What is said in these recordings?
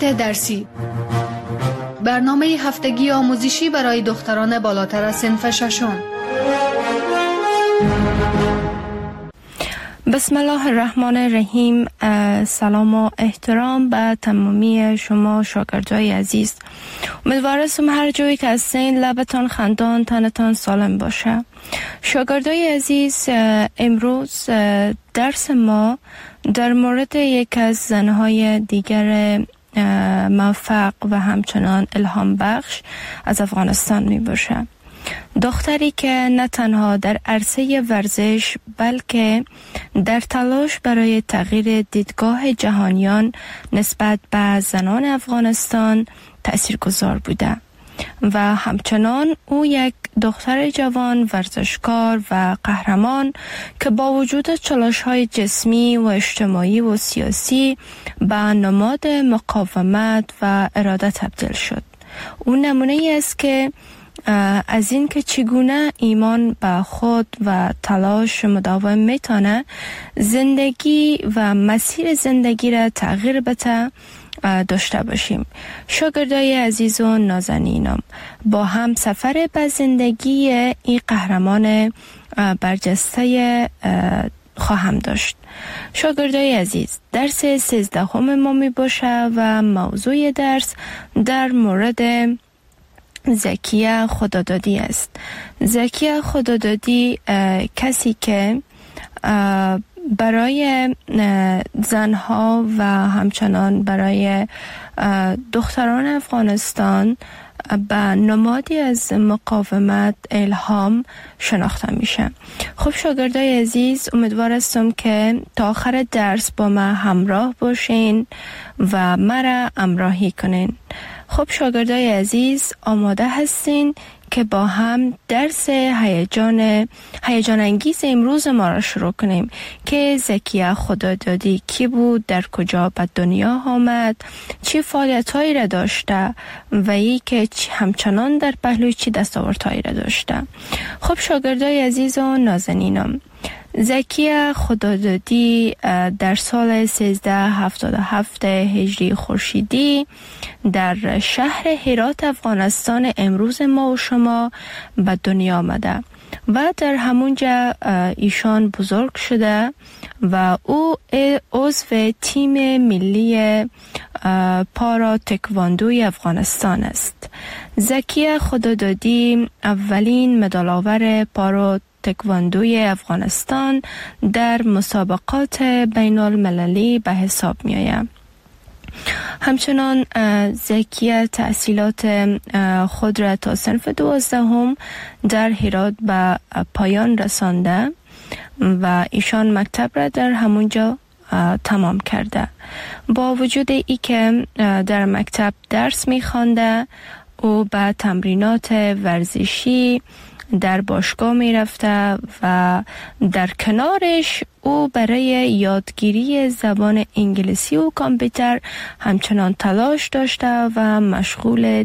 سطح درسی، برنامه هفتگی آموزشی برای دختران بالاتر از صنف ششم. بسم الله الرحمن الرحیم. سلام و احترام به تمامی شما شاگردای عزیز. امیدوارم هر جایی که هستین لبتان خندان، تنتان سالم باشه. شاگردای عزیز، امروز درس ما در مورد یک از زنهای دیگر موفق و همچنان الهام بخش از افغانستان می باشه. دختری که نه تنها در عرصه ورزش بلکه در تلاش برای تغییر دیدگاه جهانیان نسبت به زنان افغانستان تأثیرگذار بوده و همچنان او یک دختر جوان ورزشکار و قهرمان که با وجود چالش‌های جسمی و اجتماعی و سیاسی به نماد مقاومت و اراده تبدیل شد. او نمونه ای است که از این که چگونه ایمان به خود و تلاش مداوم میتونه زندگی و مسیر زندگی را تغییر بده داشته باشیم. شاگردای عزیز و نازنینم، با هم سفر به زندگی این قهرمان برجسته خواهم داشت. شاگردای عزیز، درس 13 ما می باشه و موضوع درس در مورد زکیه خدادادی است. زکیه خدادادی کسی که برای زنها و همچنان برای دختران افغانستان به نمادی از مقاومت الهام شناخته میشه. خب شاگردای عزیز، امیدوار هستم که تا آخر درس با ما همراه باشین و مرا همراهی کنین. خب شاگردای عزیز، آماده هستین که با هم درس هیجان انگیز امروز ما را شروع کنیم که زکیه خدادادی کی بود، در کجا به دنیا آمد، چه فعالیت‌هایی را داشته و ای که همچنان در پهلوی چه دستاوردهایی را داشته. خب شاگردای عزیز و نازنینم، زکیه خدادادی در سال 1377 هجری خورشیدی در شهر هرات افغانستان امروز ما و شما به دنیا آمده و در همونجا ایشان بزرگ شده و او عضو تیم ملی پارا تکواندوی افغانستان است. زکیه خدادادی اولین مدال آور پارا تکواندوی افغانستان در مسابقات بین المللی به حساب می آید. همچنان زکیه تحصیلات خود را تا صنف 12 در هرات به پایان رسانده و ایشان مکتب را در همونجا تمام کرده. با وجود ای که در مکتب درس می خوانده، او به تمرینات ورزشی در باشگاه می رفته و در کنارش او برای یادگیری زبان انگلیسی و کامپیوتر همچنان تلاش داشته و مشغول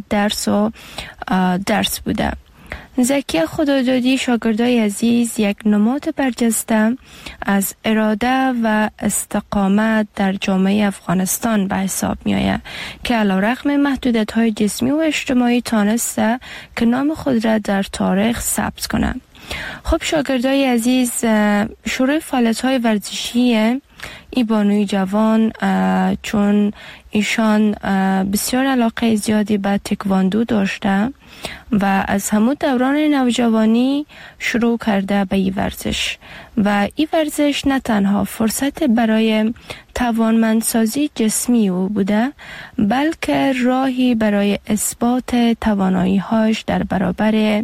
درس بوده. زکیه خدادادی، شاگردای عزیز، یک نماد برجسته از اراده و استقامت در جامعه افغانستان به حساب می آید که علیرغم محدودیت‌های جسمی و اجتماعی تانسته که نام خود را در تاریخ ثبت کنه. خب شاگردای عزیز، شروع فعالیت‌های ورزشی ای بانوی جوان، چون ایشان بسیار علاقه زیادی به تکواندو داشته و از همون دوران نوجوانی شروع کرده به این ورزش و این ورزش نه تنها فرصت برای توانمندسازی جسمی او بوده بلکه راهی برای اثبات توانایی‌هاش در برابر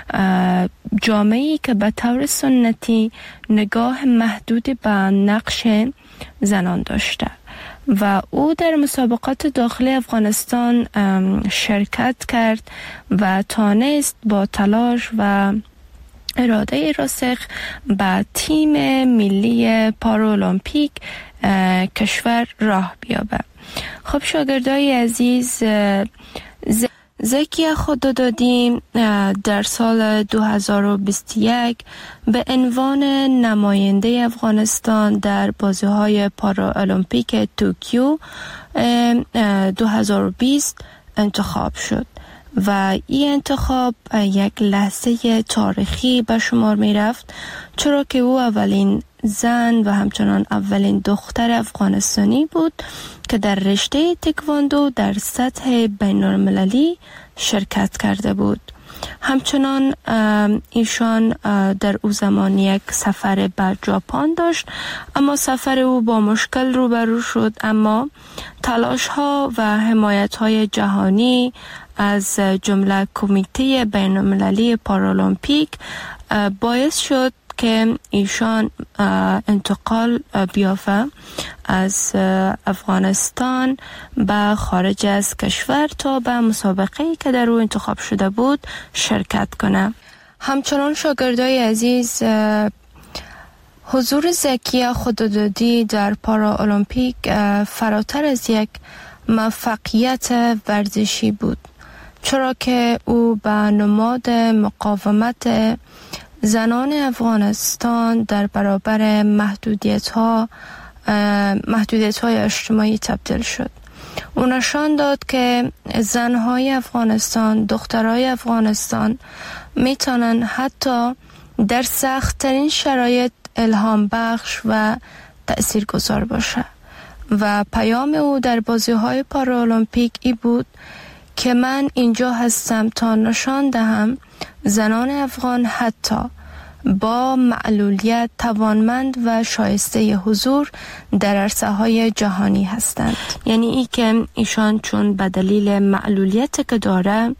جامعه‌ای که به طور سنتی نگاه محدود به نقش زنان داشته و او در مسابقات داخلی افغانستان شرکت کرد و تانست با تلاش و اراده راسخ به تیم ملی پارالمپیک کشور راه بیابه. خب شاگردای عزیز، زکیه خدادادی در سال 2021 به عنوان نماینده افغانستان در بازی‌های پارالمپیک توکیو 2020 انتخاب شد و این انتخاب یک لحظه تاریخی به شمار می رفت، چرا که او اولین زن و همچنان اولین دختر افغانستانی بود که در رشته تکواندو در سطح بین المللی شرکت کرده بود. همچنان ایشان در او زمان یک سفر به ژاپن داشت، اما سفر او با مشکل روبرو شد، اما تلاش ها و حمایت های جهانی از جمله کمیته بین المللی پارالمپیک باعث شد که ایشان انتقال بیافته از افغانستان به خارج از کشور تا به مسابقه‌ای که در او انتخاب شده بود شرکت کنه. همچنان شاگردای عزیز، حضور زکیه خدادادی در پارالمپیک فراتر از یک موفقیت ورزشی بود، چرا که او به نماد مقاومت زنان افغانستان در برابر محدودیت‌های اجتماعی تبدیل شد. او نشان داد که زن‌های افغانستان، دخترای افغانستان میتونن حتی در سخت‌ترین شرایط الهام بخش و تأثیرگذار باشه و پیام او در بازی‌های پارالمپیک ای بود که من اینجا هستم تا نشان دهم زنان افغان حتی با معلولیت توانمند و شایسته حضور در عرصه‌های جهانی هستند. یعنی ای که ایشان چون به دلیل معلولیت که داره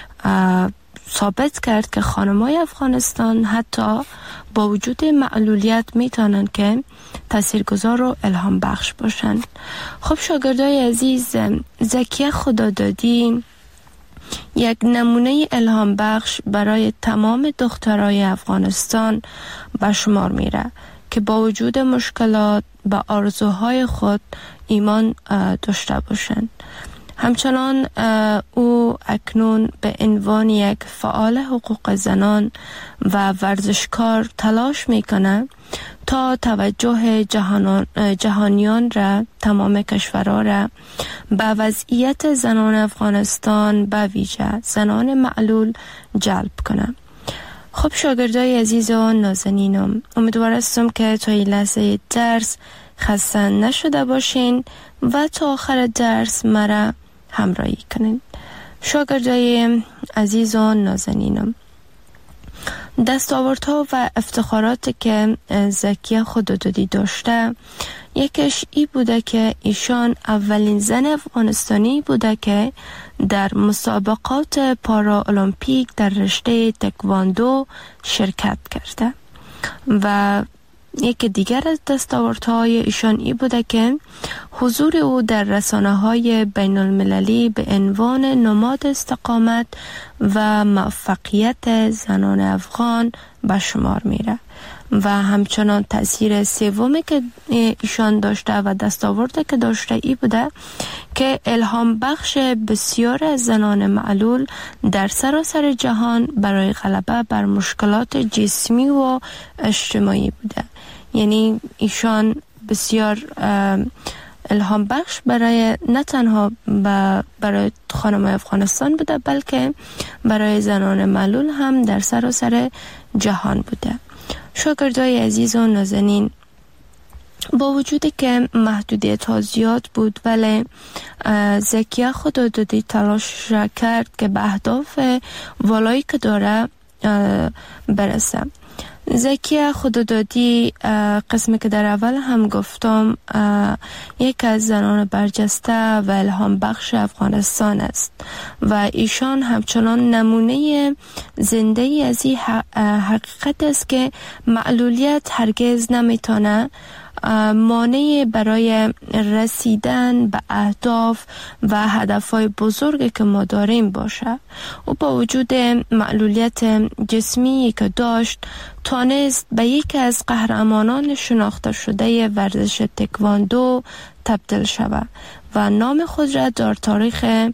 ثابت کرد که خانم‌های افغانستان حتی با وجود معلولیت میتونن که تاثیرگذار و الهام بخش باشن. خب شاگردای عزیز، زکیه خدادادی یک نمونه الهام بخش برای تمام دخترای افغانستان به شمار میره که با وجود مشکلات به آرزوهای خود ایمان داشته باشند. همچنان او اکنون به عنوان یک فعال حقوق زنان و ورزشکار تلاش میکنه تا توجه جهانیان را، تمام کشورها را به وضعیت زنان افغانستان به ویژه زنان معلول جلب کنه. خب شاگردای عزیز و نازنینم، امیدوار هستم که تا این لحظه درس خسته نشده باشین و تا آخر درس مرا همراهی کنین. شاگردای عزیز و نازنینم، دستاوردها و افتخاراتی که زکیه خدادادی داشته، یکیش ای بوده که ایشان اولین زن افغانستانی بوده که در مسابقات پارالمپیک در رشته تکواندو شرکت کرده و یکی دیگر از دستاوردهای ایشان ای بوده که حضور او در رسانه‌های بین المللی به عنوان نماد استقامت و موفقیت زنان افغان به شمار میره و همچنان تأثیر سومی که ایشان داشته و دستاوردی که داشته ای بوده که الهام بخش بسیار از زنان معلول در سراسر جهان برای غلبه بر مشکلات جسمی و اجتماعی بوده. یعنی ایشان بسیار الهام بخش برای نه تنها برای خانم‌های افغانستان بوده، بلکه برای زنان معلول هم در سراسر جهان بوده. شاگردای عزیز و نازنین، با وجودی که محدودیت ها زیاد بود، ولی زکیه خدادادی تلاش را کرد که به اهداف والایی که داره برسه. زکیه خدادادی، قسمی که در اول هم گفتم، یک از زنان برجسته و الهام بخش افغانستان است و ایشان همچنان نمونه زنده ای از این حقیقت است که معلولیت هرگز نمیتونه مانع برای رسیدن به اهداف و هدفهای بزرگی که ما داریم باشه. و با وجود معلولیت جسمی که داشت، تانست به یکی از قهرمانان شناخته شده ورزش تکواندو تبدیل شود و نام خود را در تاریخ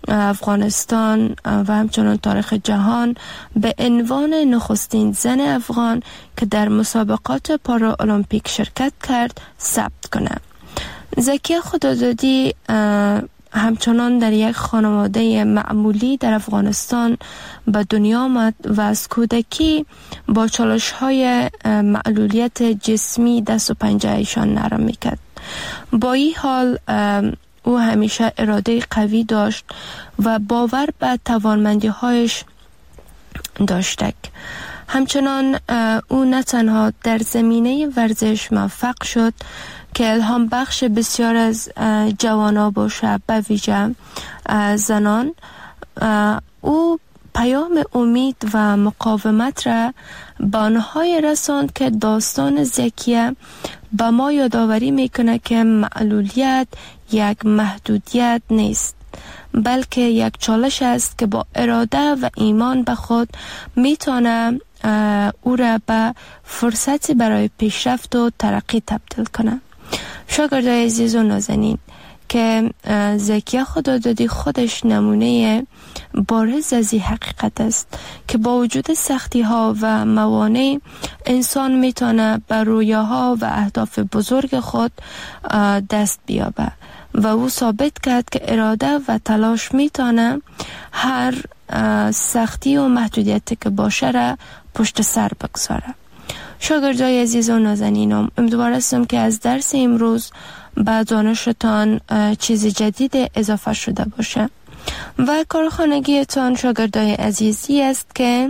افغانستان و همچنان تاریخ جهان به عنوان نخستین زن افغان که در مسابقات پارا المپیک شرکت کرد ثبت کنه. زکیه خدادادی همچنان در یک خانواده معمولی در افغانستان به دنیا آمد و از کودکی با چالش‌های معلولیت جسمی دست و پنجه ایشان نرم میکرد. با این حال او همیشه اراده قوی داشت و باور به توانمندی‌هایش داشت. همچنان او نه تنها در زمینه ورزش موفق شد که الهام بخش بسیار از جوانان باشه، به ویژه زنان. او پیام امید و مقاومت را به آنهای رساند که داستان زکیه به ما یادآوری میکنه که معلولیت یک محدودیت نیست، بلکه یک چالش است که با اراده و ایمان به خود میتونه او را به فرصتی برای پیشرفت و ترقی تبدیل کنه. شاگردای عزیز و نازنین، که زکیه خدادادی خودش نمونه بارز از این حقیقت است که با وجود سختی ها و موانع انسان میتونه بر رویاها و اهداف بزرگ خود دست بیابه و او ثابت کرد که اراده و تلاش میتونه هر سختی و محدودیتی که باشه را پشت سر بگذاره. شاگردای عزیز و نازنینم، امیدوار هستم که از درس امروز به دانشتان چیز جدید اضافه شده باشه و کارخانگیتان شاگردای عزیزی است که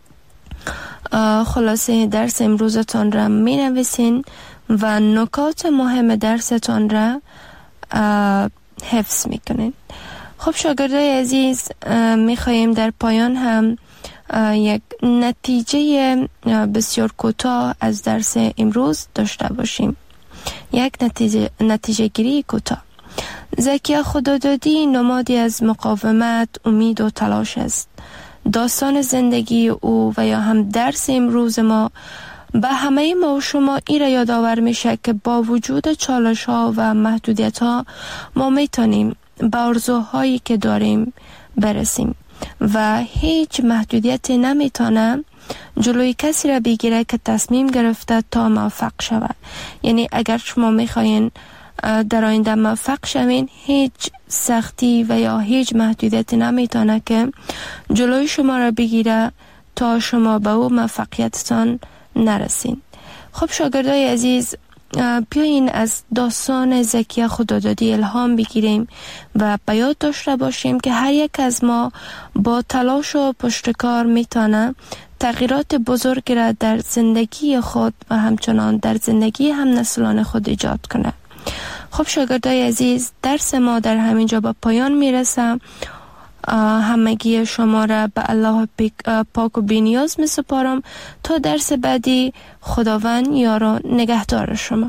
خلاصه درس امروزتان را می نویسین و نکات مهم درستان را حفظ می کنین. خب شاگردای عزیز، می خواهیم در پایان هم یک نتیجه بسیار کوتاه از درس امروز داشته باشیم. یک نتیجه گیری کوتاه. زکیه خدادادی نمادی از مقاومت، امید و تلاش است. داستان زندگی او و یا هم درس امروز ما به همه ما و شما این را یادآور میشه که با وجود چالش ها و محدودیت ها ما میتونیم به آرزوهایی که داریم برسیم و هیچ محدودیتی نمیتونه جلوی کسی را بگیره که تصمیم گرفته تا موفق شود. یعنی اگر شما میخواین در آینده موفق شوین، هیچ سختی و یا هیچ محدودیتی نمیتونه که جلوی شما را بگیره تا شما به او موفقیتتان نرسین. خب شاگردای عزیز، بیاین از داستان زکیه خدادادی الهام بگیریم و به یاد داشته باشیم که هر یک از ما با تلاش و پشتکار میتونه تغییرات بزرگی را در زندگی خود و همچنان در زندگی هم نسلان خود ایجاد کنه. خب شاگردای عزیز، درس ما در همینجا به پایان میرسه. همگی شما را به الله پاک و بی‌نیاز می سپارم تا درس بعدی. خداوند یار و نگهدار شما.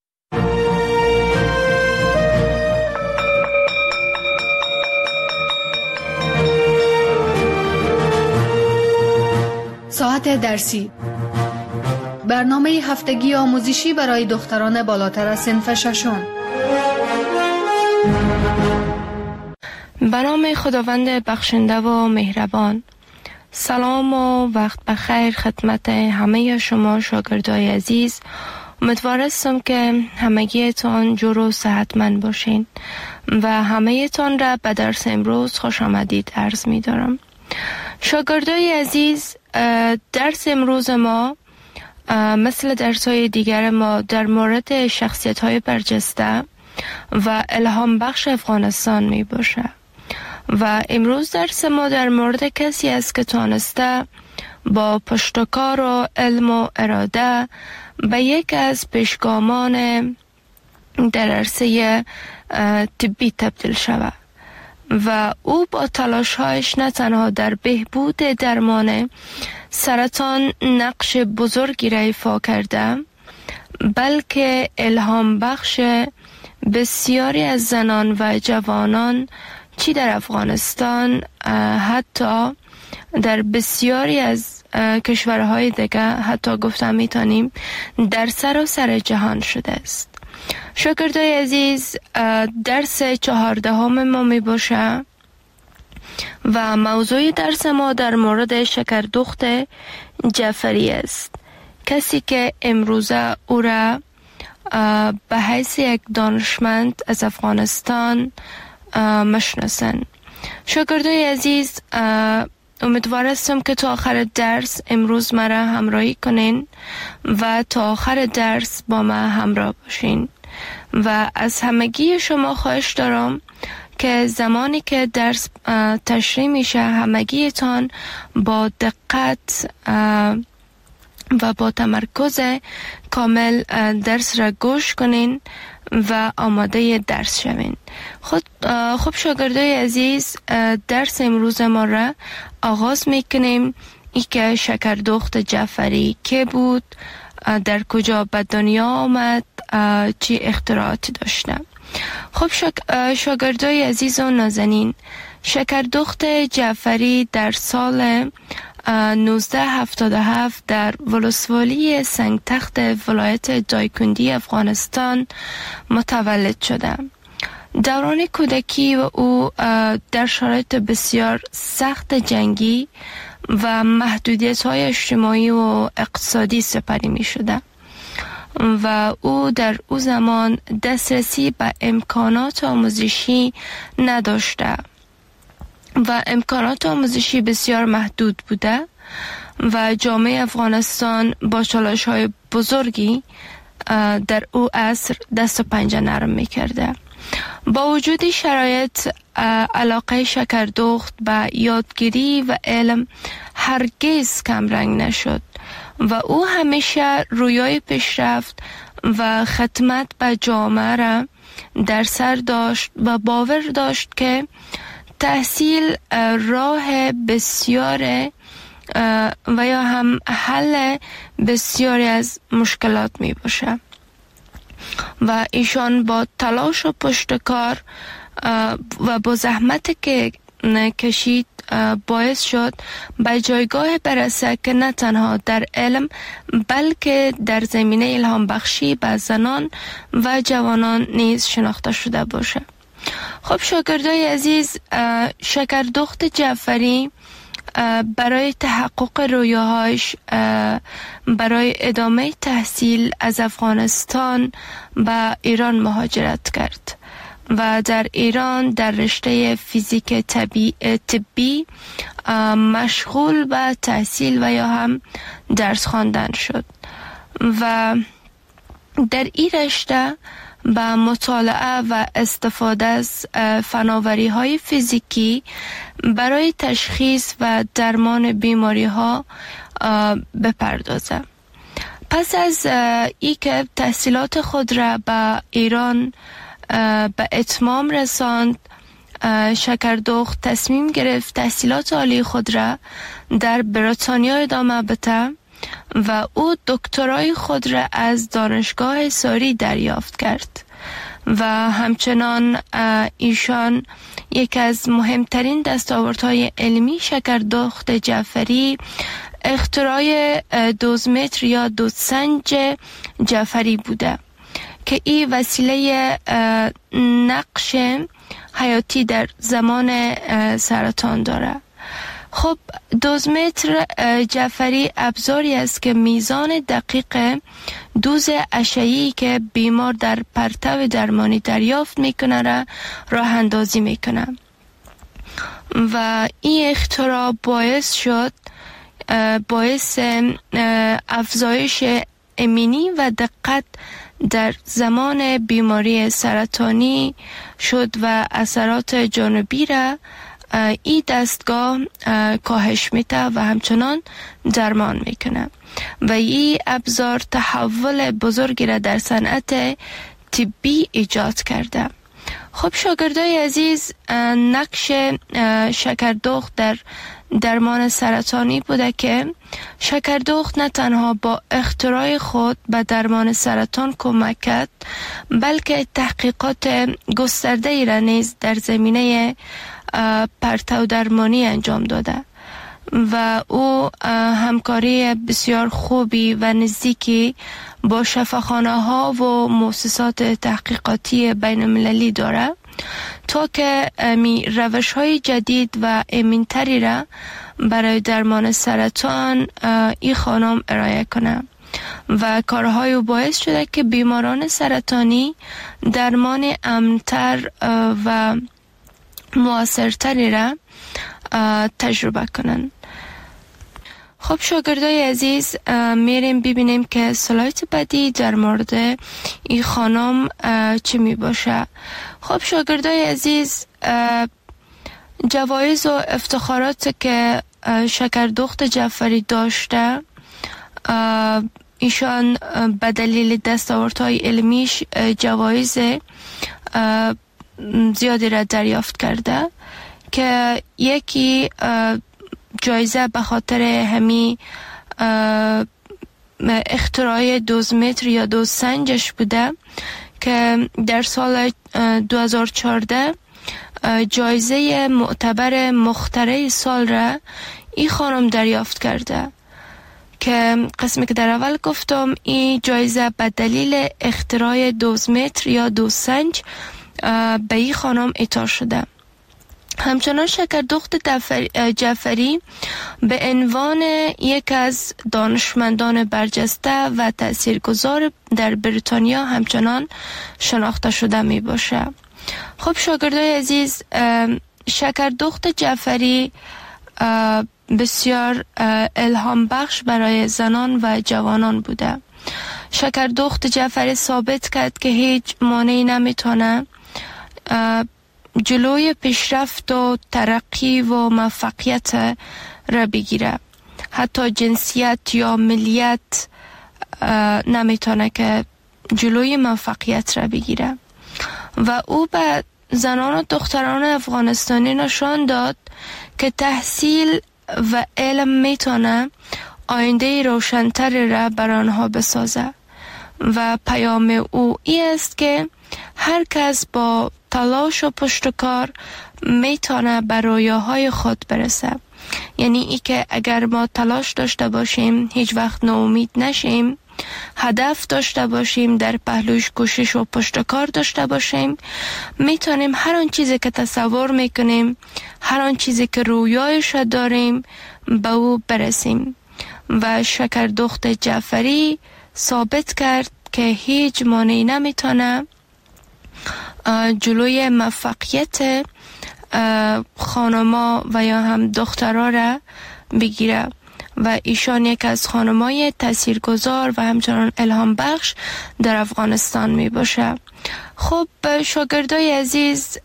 ساعت درسی، برنامه هفتگی آموزشی برای دختران بالاتر از صنف ششم. به نام خداوند بخشنده و مهربان. سلام و وقت بخیر خدمت همه شما شاگردای عزیز. امیدوار هستم که همگیتان جور و صحتمند باشین و همه تان را به درس امروز خوش آمدید عرض می دارم. شاگردای عزیز، درس امروز ما مثل درس‌های دیگر ما در مورد شخصیت‌های برجسته و الهام بخش افغانستان می باشه و امروز درس ما در مورد کسی است که تانسته با پشتکار و علم و اراده به یک از پیشگامان در عرصه طبی تبدیل شود و او با تلاش‌هایش نه تنها در بهبود درمان سرطان نقش بزرگی را ایفا کرده، بلکه الهام بخش بسیاری از زنان و جوانان چی در افغانستان، حتی در بسیاری از کشورهای دیگه، حتی گفتم میتونیم در سراسر جهان شده است. شاگردای عزیز، درس 14 ما می باشه و موضوع درس ما در مورد شکردخت جعفری است، کسی که امروزه او را به حیث یک دانشمند از افغانستان مشناسند. شاگردای عزیز، امیدوار هستم که تا آخر درس امروز مرا همراهی کنین و تا آخر درس با ما همراه باشین و از همگی شما خواهش دارم که زمانی که درس تشریح میشه همگیتان با دقت و با تمرکز کامل درس را گوش کنین و آماده درس شوین. خب شاگردای عزیز، درس امروز ما را آغاز میکنیم. ای که شکردخت جعفری که بود، در کجا به دنیا آمد، چی اختراعاتی داشته. خب شاگردای عزیز و نازنین، شکردخت جعفری در سال 1977 در ولسوالی سنگتخت ولایت دایکندی افغانستان متولد شده. دوران کودکی و او در شرایط بسیار سخت جنگی و محدودیت‌های اجتماعی و اقتصادی سپری می شده و او در او زمان دسترسی به امکانات آموزشی نداشته و امکانات آموزشی بسیار محدود بوده و جامعه افغانستان با چالش‌های بزرگی در او عصر دست و پنجه نرم می‌کرده. با وجود شرایط، علاقه شکردخت به یادگیری و علم هرگز کمرنگ نشد و او همیشه رویای پیشرفت و خدمت به جامعه را در سر داشت و باور داشت که تحصیل راه بسیار و یا هم حل بسیاری از مشکلات می باشه و ایشان با تلاش و پشتکار و با زحمت که کشید باعث شد به جایگاه برسه که نه تنها در علم بلکه در زمینه الهام بخشی به زنان و جوانان نیز شناخته شده باشه. خب شاگردای عزیز، شکردخت جعفری برای تحقق رویاهاش برای ادامه تحصیل از افغانستان به ایران مهاجرت کرد و در ایران در رشته فیزیک طبی مشغول به تحصیل و یا هم درس خواندن شد و در این رشته با مطالعه و استفاده از فناوری‌های فیزیکی برای تشخیص و درمان بیماری‌ها بپردازه. پس از ای که تحصیلات خود را به ایران به اتمام رساند، شکردخت تصمیم گرفت تحصیلات عالی خود را در بریتانیا ادامه بده و او دکترای خود را از دانشگاه ساری دریافت کرد و همچنان ایشان یک از مهمترین دستاوردهای علمی شکردخت جعفری اختراع دوزمتر یا دودسنج جعفری بوده که این وسیله نقش حیاتی در زمان سرطان داره. خب دوزمتر جعفری ابزاری است که میزان دقیق دوز اشعه‌ای که بیمار در پرتو درمانی دریافت میکنه را راه اندازی میکنه و این اختراع باعث افزایش امنی و دقت در زمان بیماری سرطانی شد و اثرات جانبی را این دستگاه کاهش میده و همچنان درمان میکنه و این ابزار تحول بزرگی را در صنعت طبی ایجاد کرده. خب شاگردای عزیز، نقش شکردخت در درمان سرطانی بوده که شکردخت نه تنها با اختراع خود به درمان سرطان کمک کرد بلکه تحقیقات گسترده‌ای را نیز در زمینه پرتو درمانی انجام داده و او همکاری بسیار خوبی و نزدیکی با شفاخانه ها و مؤسسات تحقیقاتی بین المللی داره تا که روش های جدید و امن‌تری را برای درمان سرطان این خانم ارائه کنه و کارهای او باعث شده که بیماران سرطانی درمان امن‌تر و مؤثرتری را تجربه کنند. خب شاگردای عزیز، میریم ببینیم که سلاید بعدی در مورد این خانم چی می باشه. خب شاگردای عزیز، جوایز و افتخارات که شکردخت جعفری داشته، ایشان به دلیل دستاوردهای علمیش جوایز زیادی را دریافت کرده که یکی جایزه به خاطر همی اختراع دوزمتر یا دوزسنجش بوده که در سال 2014 جایزه معتبر مخترع سال را این خانم دریافت کرده که قسمی که در اول گفتم این جایزه به دلیل اختراع دوزمتر یا دوزسنج به این خانم اعطا شده. همچنان شکردخت جعفری به عنوان یک از دانشمندان برجسته و تاثیرگذار در بریتانیا همچنان شناخته شده می باشه. خب شاگردای عزیز، شکردخت جعفری بسیار الهام بخش برای زنان و جوانان بوده. شکردخت جعفری ثابت کرد که هیچ مانعی نمیتونه جلوی پیشرفت و ترقی و موفقیت را بگیره. حتی جنسیت یا ملیت نمیتونه که جلوی موفقیت را بگیره و او به زنان و دختران افغانستانی نشان داد که تحصیل و علم میتونه آینده روشن‌تری را بر آنها بسازه و پیام او این است که هر کس با تلاش و پشتکار میتونه به رویاهای خود برسه. یعنی ای که اگر ما تلاش داشته باشیم، هیچ وقت ناامید نشیم، هدف داشته باشیم، در پهلوش کوشش و پشتکار داشته باشیم، میتونیم هر آن چیزی که تصور میکنیم، هر آن چیزی که رویایش داریم به او برسیم. و شکردخت جعفری ثابت کرد که هیچ مانعی نمیتونه جلوی موفقیت خانما و یا هم دخترها را بگیره و ایشان یک از خانمای تاثیرگذار و همچنان الهام بخش در افغانستان می باشه. خب شاگردای عزیز،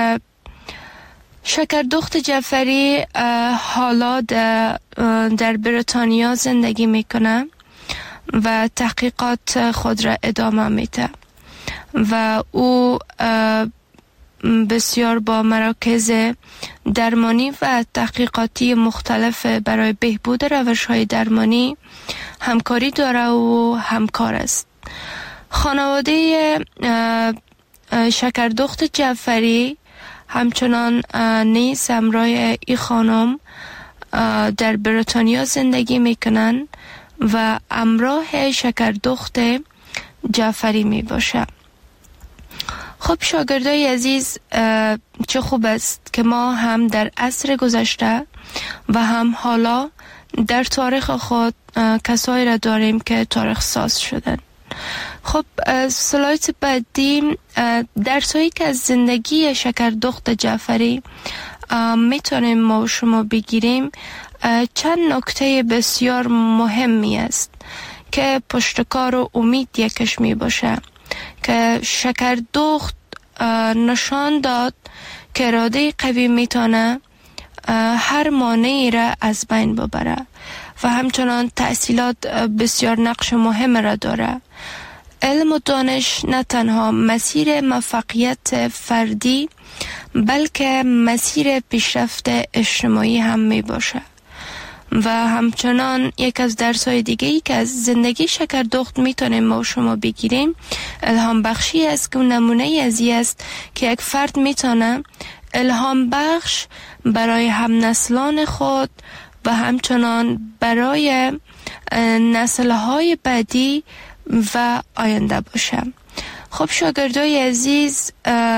شکردخت جعفری حالا در بریتانیا زندگی میکنه و تحقیقات خود را ادامه میده و او بسیار با مراکز درمانی و تحقیقاتی مختلف برای بهبود روش‌های درمانی همکاری داره و همکار است. خانواده شکردخت جعفری همچنان نیز همراه این خانم در بریتانیا زندگی میکنن و همراه شکردخت جعفری می باشه. خب شاگردای عزیز، چه خوب است که ما هم در عصر گذشته و هم حالا در تاریخ خود کسایی را داریم که تاریخ ساز شدن. خب سلاید بعدی درسایی که از زندگی شکردخت جعفری میتونیم ما شما بگیریم، چند نکته بسیار مهمی است که پشتکار و امید یکش می باشه که شکردخت نشان داد که اراده قوی میتونه هر مانعی را از بین ببره و همچنان تحصیلات بسیار نقش مهم را داره. علم و دانش نه تنها مسیر موفقیت فردی بلکه مسیر پیشرفت اجتماعی هم می باشه و همچنان یک از درس‌های دیگه‌ای که از زندگی شکردخت میتونیم ما شما بگیریم الهام بخشی است که نمونه ازی است که یک فرد میتونه الهام بخش برای هم نسلان خود و همچنان برای نسل‌های بعدی و آینده باشه. خب شاگردای عزیز،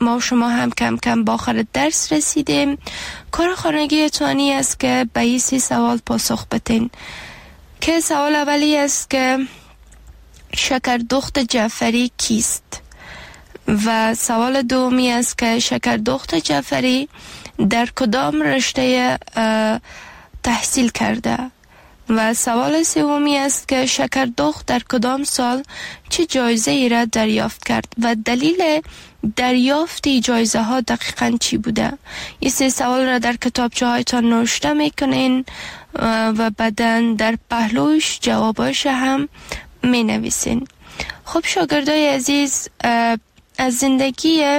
ما شما هم کم کم با آخر درس رسیدیم. کار خانگی تانی است که به این 3 سوال پاسخ بدین. که سوال اولی است که شکردخت جعفری کیست؟ و سوال دومی است که شکردخت جعفری در کدام رشته تحصیل کرده؟ و سوال سومی است که شکردخت در کدام سال چه جایزه ای را دریافت کرد و دلیل دریافت جایزه ها دقیقاً چی بوده؟ این 3 سوال را در کتابچه هایتان نوشته میکنین و بعداً در پهلوش جواباش هم می نویسین. خب شاگردای عزیز، از زندگی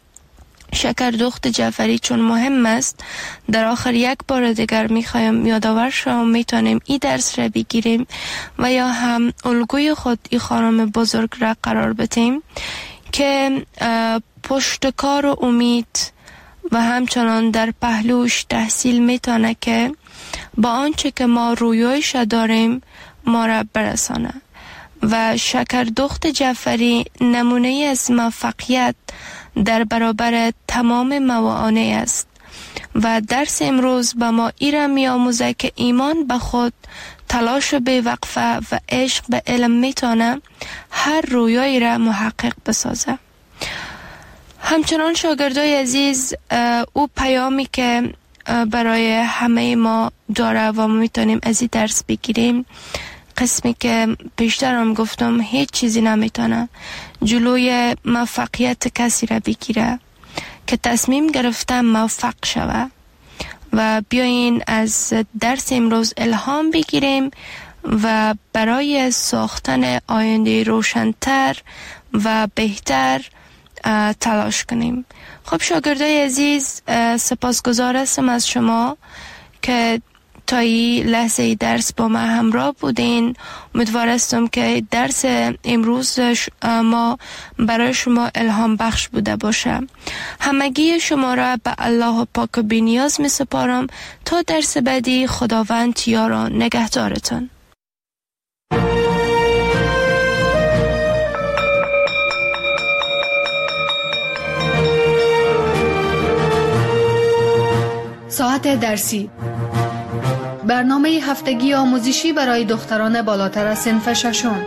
شکردخت جعفری چون مهم است، در آخر یک بار دیگر میخوایم یادآور شما میتونیم این درس را بگیریم و یا هم الگوی خود این خانم بزرگ را قرار بدیم که پشتکار و امید و همچنان در پهلوش تحصیل میتونه که با آنچه که ما رویایش داریم ما را برسانه. و شکردخت جعفری نمونه از موفقیت در برابر تمام موانع است و درس امروز به ما ایرا می آموزه که ایمان به خود، تلاش بی‌وقفه و عشق به علم میتونه هر رویایی را محقق بسازه. همچنان شاگردای عزیز، او پیامی که برای همه ما داره و ما میتونیم از این درس بگیریم، قسمی که پیشتر هم گفتم هیچ چیزی نمیتونه جلوی موفقیت کسی را بگیره که تصمیم گرفته موفق شوه. و بیاین از درس امروز الهام بگیریم و برای ساختن آینده روشن‌تر و بهتر تلاش کنیم. خب شاگردای عزیز، سپاسگزار هستم از شما که تا این لحظه درس با ما همراه بودین. امیدوار هستم که درس امروز ما برای شما الهام بخش بوده باشه. همگی شما را به الله پاک و بی‌نیاز می سپارم تا درس بعدی. خداوند یار و نگهدارتان. ساعت درسی، برنامه هفتگی آموزشی برای دختران بالاتر از صنف ششم.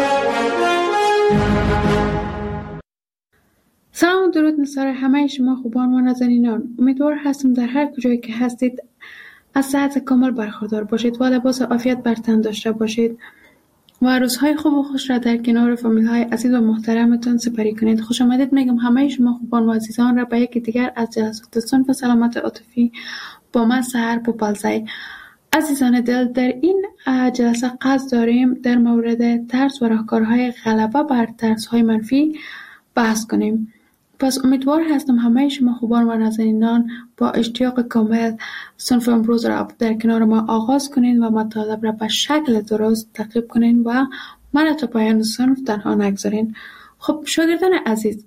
سلام و درود نثار همه شما خوبان و نازنینان. امیدوار هستم در هر کجایی که هستید از صحت کامل برخوردار باشید و لباس عافیت بر تن داشته باشید و روزهای خوب و خوش را در کنار فامیل های عزیز و محترمتان سپری کنید. خوش آمدید میگم همه شما خوبان و عزیزان را به یکی دیگر از جلسات صنف سلامت عاطفی با من سحر پوپلزی. عزیزان دل، در این جلسه قصد داریم در مورد ترس و راهکارهای غلبه بر ترس‌های منفی بحث کنیم. پس امیدوار هستم همه شما خوبان و نازنینان با اشتیاق کامل صنف امروز را در کنار ما آغاز کنید و مطالب را به شکل درست تعقیب کنید و من تا پایان صنف تنها نگذارین. خب شاگردان عزیز،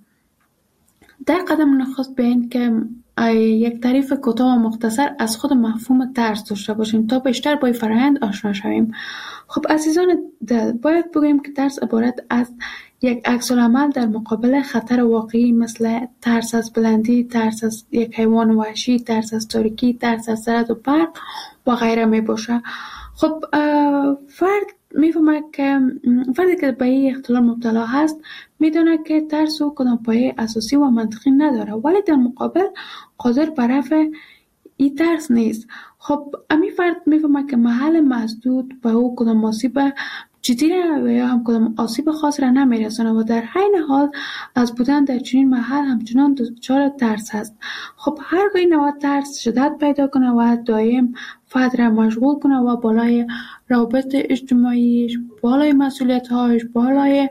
در قدم نخست بیاین که یک تعریف کوتاه و مختصر از خود مفهوم ترس داشته باشیم تا بیشتر با این فرآیند آشنا شویم. خب عزیزان دل، باید بگوییم که ترس عبارت از یک عکس‌العمل در مقابل خطر واقعی مثل ترس از بلندی، ترس از یک حیوان وحشی، ترس از تاریکی، ترس از رعد و برق و غیره می باشه. خب فرد میفهمه که فردی که به این اختلال مبتلا هست میدونه که ترس او کدام پایه اساسی و منطقی نداره، ولی در مقابل قادر بر رفع این ترس نیست. خب امی فرد میفهمه که محل مسدود به او کدام آسیب جدی و یا هم کدام آسیب خاص را نمیرسونه و در حین حال از بودن در چنین محل همچنان دچار ترس هست. خب هرگاه این نوع ترس شدت پیدا کنه و دائم فرد را مشغول کنه و بالای روابط اجتماعیش، بالای مسئولیت‌هاش، بالای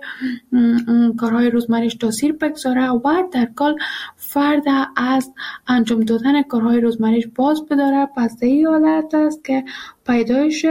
کارهای روزمریش تاثیر بگذاره و در کل فرد از انجام دادن کارهای روزمریش باز بداره، پس در این حالت است که پیدایش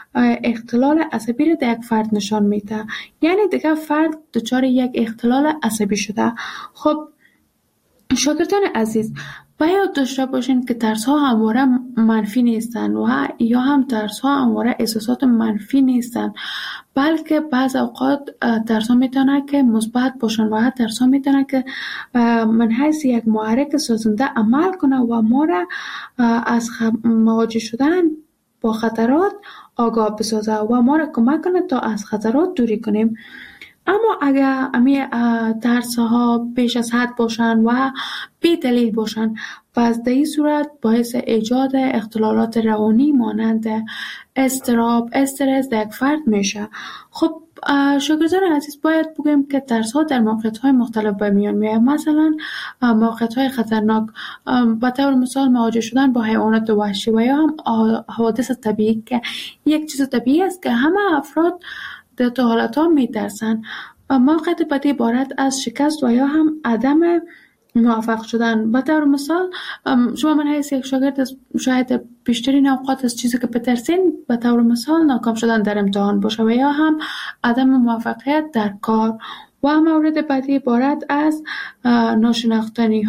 اختلال عصبی را در یک فرد نشان میده. یعنی دیگه فرد دچار یک اختلال عصبی شده. خب شاگردان عزیز، باید داشته باشین که ترس ها همواره منفی نیستن و یا هم ترس ها همواره احساسات منفی نیستن، بلکه بعض اوقات ترس ها میتونه که مثبت باشن و ترس ها میتونه که من حیث یک محرک سازنده عمل کنه و ما را از مواجه شدن با خطرات آگاه بسازه و ما را کمک کنه تا از خطرات دوری کنیم. اما اگر امی ترس ها بیش از حد باشن و بی دلیل باشن، پس در این صورت باعث ایجاد اختلالات روانی مانند اضطراب، استرس در یک فرد میشه. خب شاگردان عزیز، باید بگویم که ترس ها در موقعیت های مختلف به میان میاد. مثلا موقعیت های خطرناک، به طور مثال مواجه شدن با حیوانات وحشی و یا هم حوادث طبیعی که یک چیز طبیعی است که همه افراد در تو حالت ها میترسن. موقعیت بعدی عبارت از شکست و یا هم عدم موفق شدن. به طور مثال شما من حیث یک شاگرد شاید بیشترین اوقات از چیزی که بترسین به طور مثال ناکام شدن در امتحان باشه و یا هم عدم موفقیت در کار. و مورد بعدی عبارت از ناشناختنی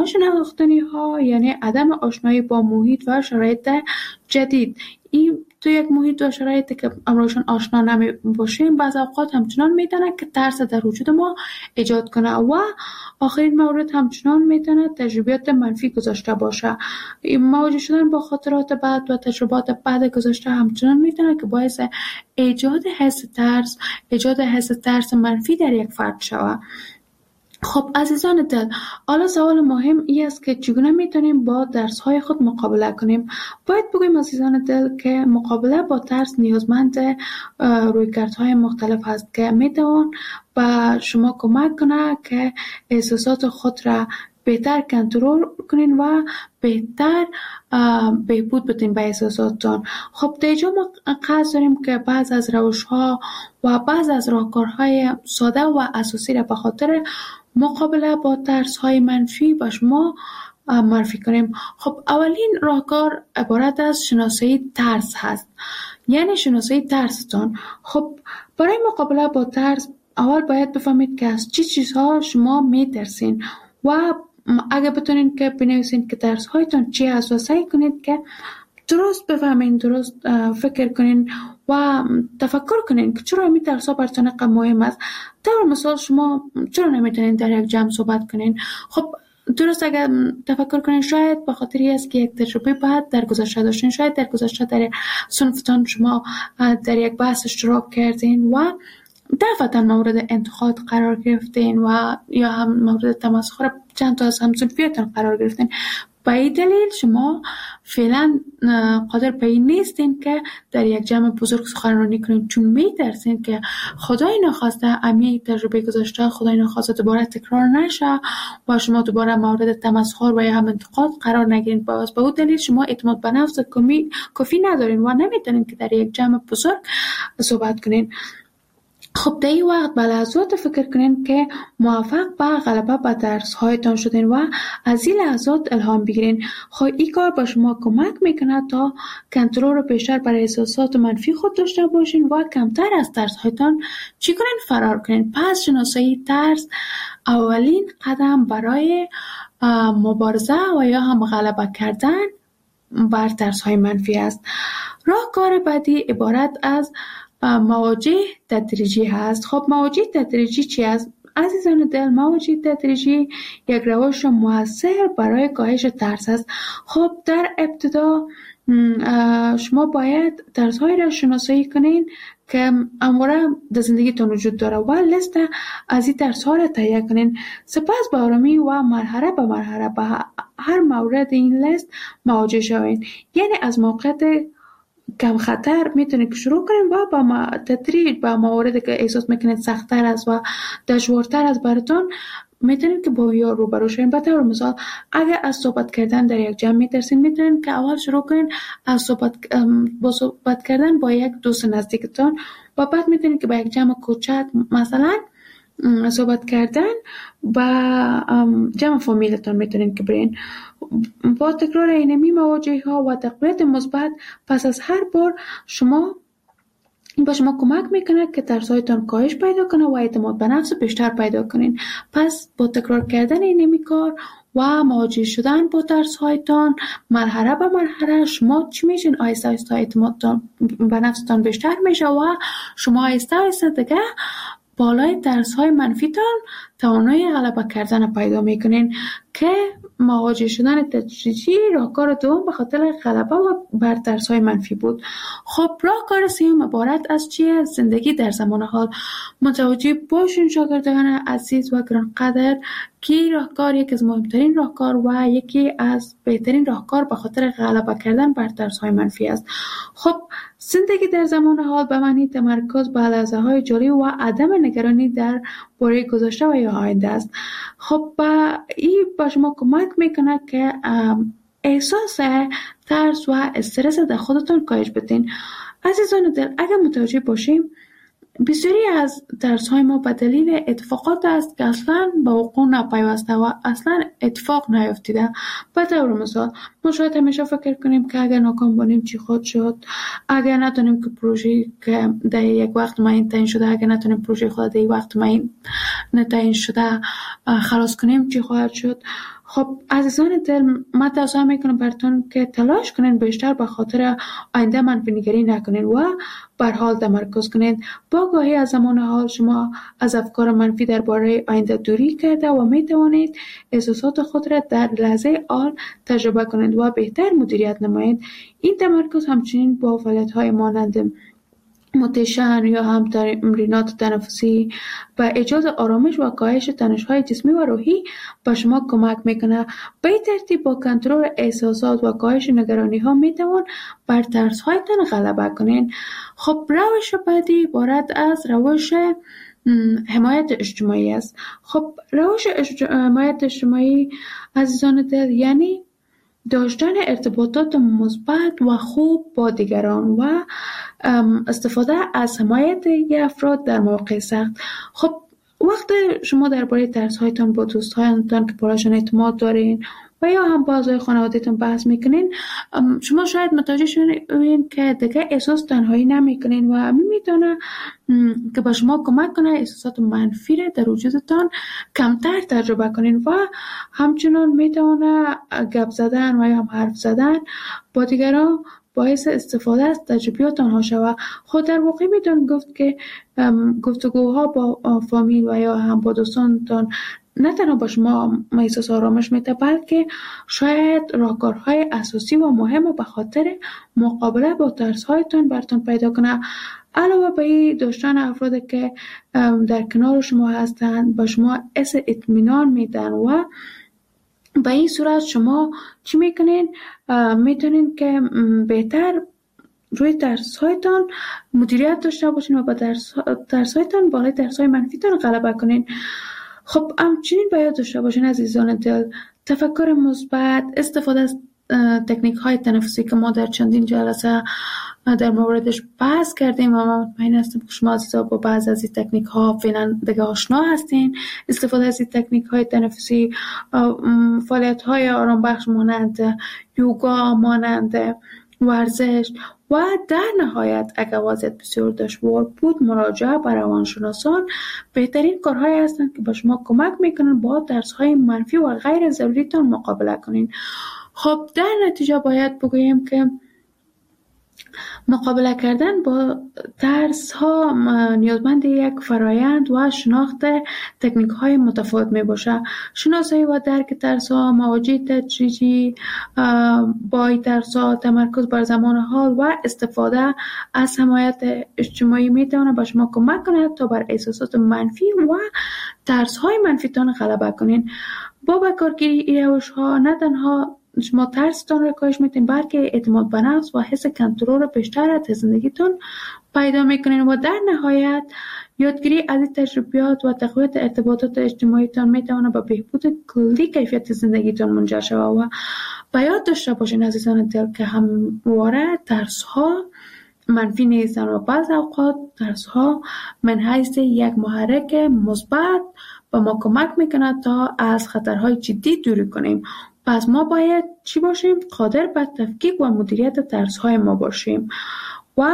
ها یعنی عدم آشنایی با محیط و شرایط جدید. این تو یک محیط و شرایطی که امروزشون آشنا نمی باشیم بعض اوقات همچنان میتونه که ترس در وجود ما ایجاد کنه. و آخرین مورد همچنان میتونه تجربیات منفی گذاشته باشه. مواجه شدن با خاطرات بد و تجربات بد گذاشته همچنان میتونه که باعث ایجاد حس ترس منفی در یک فرد شود. خب عزیزان دل، حالا سوال مهم این است که چگونه میتونیم با ترس‌های خود مقابله کنیم؟ باید بگویم عزیزان دل که مقابله با ترس نیازمند رویکردهای مختلف است که میتوان به شما کمک کنه که احساسات خود را بهتر کنترل کنین و بهتر بهبود بدین به احساساتتان. خب در اینجا ما قصد داریم که بعض از روش‌ها و بعض از راهکارهای ساده و اساسی را به خاطر مقابله با ترس‌های منفی به شما معرفی کنیم. خب اولین راهکار عبارت از شناسایی ترس هست، یعنی شناسایی ترستان. خب برای مقابله با ترس اول باید بفهمید که از چه چیزها شما میترسین و اگه بتونین که بنویسین که ترس هایتان چی هست و سعی کنید که درست بفهمین، درست فکر کنین و تفکر کنین که چرا این ترس ها براتون اینقدر مهم است. در مثال شما چرا نمیتونین در یک جمع صحبت کنین؟ خب درست اگر تفکر کنین شاید به خاطری است که یک تجربه بعد در گذشته داشتین، شاید در گذشته در صنفتان شما در یک بحث اشتراک کردین و دفعتا مورد انتقاد قرار گرفتین و یا هم مورد تمسخر چند تا از همصنفیتان قرار گرفتین. به این دلیل شما فعلا قادر به این نیستین که در یک جمع بزرگ سخنرانی کنین، چون میترسین که خدای نخواسته امی تجربه گذاشته خدای نخواسته دوباره تکرار نشه و شما دوباره مورد تمسخر و یا هم انتقاد قرار نگیرین. به اون دلیل شما اعتماد به نفس کافی ندارین و نمیتونین که در یک جمع بزرگ صحبت کنین. خب در این وقت به لحظات فکر کنین که موفق به غلبه به ترس هایتان شدین و از این لحظات الهام بگیرین. خب این کار به شما کمک میکنه تا کنترل رو بیشتر بر احساسات منفی خود داشته باشین و کمتر از ترس هایتان چی کنین؟ فرار کنین. پس شناسایی ترس اولین قدم برای مبارزه و یا هم غلبه کردن بر ترس های منفی است. راهکار بعدی عبارت از مواجه تدریجی هست. خب مواجه تدریجی چی است؟ عزیزان دل، مواجه تدریجی یک روش مؤثر برای کاهش ترس است. خب در ابتدا شما باید ترس‌های را شناسایی کنین که همواره در زندگیتون وجود داره و لیست از این ترس‌ها را تهیه کنین. سپس به آرامی و مرحله به مرحله به هر مورد این لیست مواجه شوین. یعنی از موقعیت کم خطر میتونید که شروع کنید و با تدریج با مواردی که احساس میکنید سخت‌تر است و دشوارتر است براتون میتونید که با یا روبرو شوین. به طور مثال اگر از صحبت کردن در یک جمع میترسین میتونید که اول شروع کنید از صحبت کردن با یک دوست نزدیکتان و بعد میتونید که با یک جمع کوچک مثلا صحبت کردن با جمع فامیلتان میتونید که برین. با تکرار اینمی مواجهه ها و تقویت مثبت پس از هر بار شما این به شما کمک میکنه که ترس‌هایتان کاهش پیدا کنه و اعتماد به نفس بیشتر پیدا کنین. پس با تکرار کردن این کار و مواجه شدن با ترس‌هایتان مرحله به مرحله شما چی میشین؟ آهسته آهسته اعتمادتان به نفستان بیشتر میشه و شما آهسته آهسته دیگه بالای ترس‌های منفیتان توانایی غلبه کردن پیدا میکنین که مواجه شدن تدریجی راهکار دوم به خاطر غلبه بر ترس‌های منفی بود. خب راهکار سوم عبارت از چیه؟ زندگی در زمان حال. متوجه باشین شاگردان عزیز و گرانقدر که راهکار یکی از مهمترین راهکار و یکی از بهترین راهکار به خاطر غلبه کردن بر ترس‌های منفی است. خب زندگی در زمان حال به معنی تمرکز بر لحظه‌های جاری و عدم نگرانی در باره گذشته و یا آینده است. خب این به شما کمک میکنه که احساس ترس و استرس در خودتون کاهش بدین. عزیزان دل، اگر متوجه باشیم بسیاری از ترس‌های ما به دلیل اتفاقات است که اصلا به وقوع نپیوسته و اصلا اتفاق نیفتیده. به طور مثال ما شاید همیشه فکر کنیم که اگر ناکام باشیم چی خود شد، اگر نتونیم که پروژه که در یک وقت معین تعیین شده، اگر نتونیم پروژه خود در یک وقت معین تعیین شده خلاص کنیم چی خواهد شد. خب عزیزان دل، من توصیه میکنم براتون که تلاش کنین بیشتر به خاطر آینده منفی نگری نکنین و بر حال تمرکز کنین. با آگاهی از زمان حال شما از افکار منفی درباره آینده دوری کرده و میتوانید احساسات خود را در لحظه حال تجربه کنید و بهتر مدیریت نمایید. این تمرکز همچنین با فعالیت‌های مانند متشن یا هم تمرینات تنفسی و ایجاد آرامش و کاهش تنش‌های جسمی و روحی به شما کمک میکنه. به این ترتیب با کنترل احساسات و کاهش نگرانی‌ها میتوان بر ترس‌هایتان غلبه کنین. خب روش بعدی عبارت از روش حمایت اجتماعی است. خب روش حمایت اجتماعی عزیزان دل یعنی داشتن ارتباطات مثبت و خوب با دیگران و استفاده از حمایت افراد در مواقع سخت. خب وقتی شما درباره ترس‌هایتان با دوستانتان که برایشان اعتماد دارین و یا هم با اعضای خانواده‌تان بحث میکنین، شما شاید متوجه شوین که دیگه احساس تنهایی نمیکنین و میتونه که به شما کمک کنه احساسات منفی را در وجودتان کمتر تجربه کنین و همچنان میتونه گپ زدن و یا هم حرف زدن با دیگران باعث استفاده از تجربیات آنها شود. خود در واقع میتون گفت که گفتگوها با فامیل و یا هم با دوستانتان نه تنها با شما احساس آرامش میده، بلکه شاید راهکارهای اساسی و مهم به خاطر مقابله با ترس‌هایتان براتون پیدا کنه. علاوه بر این داشتن افرادی که در کنار شما هستند با شما حس اطمینان میدن و به این صورت شما چی میکنین؟ میتونین که بهتر روی ترس‌هایتان مدیریت داشته باشین و با ترس‌هایتان بالای ترس‌های منفیتان غلبه کنین. خب همچنین باید داشته باشین عزیزان دل تفکر مثبت، استفاده از تکنیک‌های تنفسی که ما در چندین جلسه در موردش بحث کردیم و من مطمئن هستم که شما عزیزا با بعض از این تکنیک‌ها فعلا دیگه آشنا هستین. استفاده از این تکنیک‌های تنفسی، فعالیت‌های آرامبخش مانند یوگا، مانند ورزش و در نهایت اگر وضعیت بسیار دشوار بود مراجعه به روانشناسان بهترین کارهایی هستند که به شما کمک میکنن با ترس‌های منفی و غیر ضروریتان مقابله کنین. خب در نتیجه باید بگوییم که مقابله کردن با ترس ها نیازمند یک فرایند و شناخت تکنیک های متفاوت می باشه. شناسایی و درک ترس ها، مواجهه تدریجی با ترس ها، تمرکز بر زمان حال و استفاده از حمایت اجتماعی می تواند به شما کمک کند تا بر احساسات منفی و ترس های منفیتان غلبه کنین. با بکارگیری این روش ها نه تنها شما ترستان را کاهش میتین بلکه اعتماد به نفس و حس کنترل بیشتر از زندگیتون پیدا میکنین و در نهایت یادگیری از این تجربیات و تقویت ارتباطات اجتماعیتان میتونه به بهبود کلی کیفیت زندگیتون منجر شود. و به یاد داشته باشین عزیزان دل که همواره ترس ها منفی نیستن و بعض اوقات ترس ها من حیث یک محرک مثبت به ما کمک میکنه تا از خطرهای جدی دوری کنیم. پس ما باید چی باشیم؟ قادر به تفکیک و مدیریت ترس‌های ما باشیم و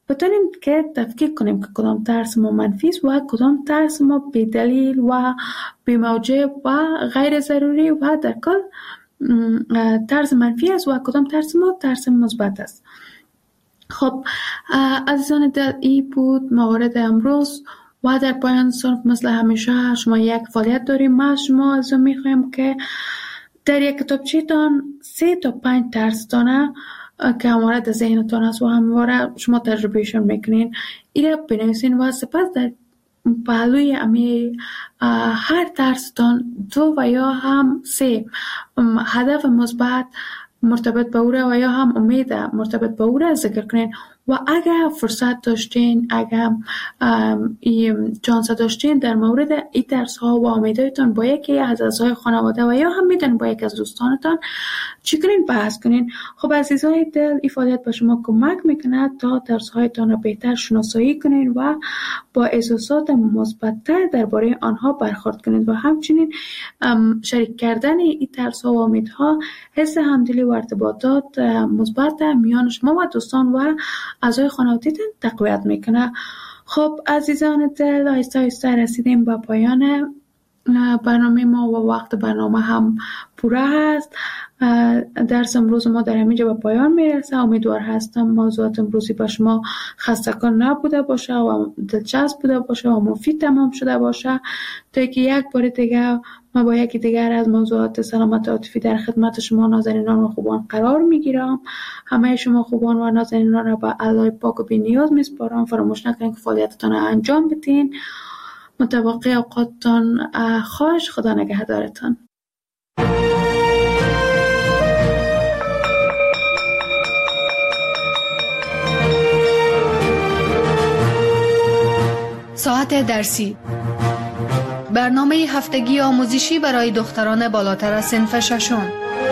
بتونیم که تفکیک کنیم که کدام ترس ما منفی است و کدام ترس ما بی‌دلیل و بی‌موجب و غیر ضروری و در کل ترس منفی است و کدام ترس ما ترس مثبت است. خب عزیزان دل، این بود موارد امروز و در پایان صنف مثل همیشه شما یک فعالیت داریم. ما از شما از میخوایم که در یک کتابچه تان 3 تا 5 ترس دانه که همواره در ذهنتان است و همواره شما تجربهشون میکنین ایره بنویسین و سپس در پهلوی هر ترستان 2 و یا هم 3 هدف مثبت مرتبط به او و یا هم امید مرتبط به او ذکر کنین و اگر فرصت داشتین، اگر چانس داشتین در مورد این ترس ها و امیدهایتان با یکی از اعضای خانواده و یا هم میتونین با یک از دوستانتان چی کنین بحث کنین. خب عزیزای دل، این فعالیت به شما کمک میکنه تا ترس هایتان را بهتر شناسایی کنین و با احساسات مثبت‌تر درباره آنها برخورد کنین و همچنین شریک کردن این ترس ها و امیدها حس همدلی و ارتباطات مثبت میان شما و دوستان و اعضای خانواده‌تان تقویت میکنه. خب عزیزان دل، آهسته آهسته رسیدیم به پایان برنامه ما و وقت برنامه هم پوره هست. درس امروز ما در همینجا به پایان میرسه. امیدوار هستم موضوعات امروزی به شما خسته‌کن نبوده باشه و دلچسب بوده باشه و مفید تمام شده باشه تا که یک بار دیگه ما با یکی دیگر از موضوعات سلامت عاطفی در خدمت شما نازنینان و خوبان قرار میگیرم. همه شما خوبان و نازنینان را به الله پاک و بی نیاز میسپارم. فراموش نکنید که فعالیتتان را انجام بدین. متوقع اوقاتتان خواهش. خدا نگهدارتان. ساعت درسی، برنامه هفتگی آموزشی برای دختران بالاتر از صنف ششم.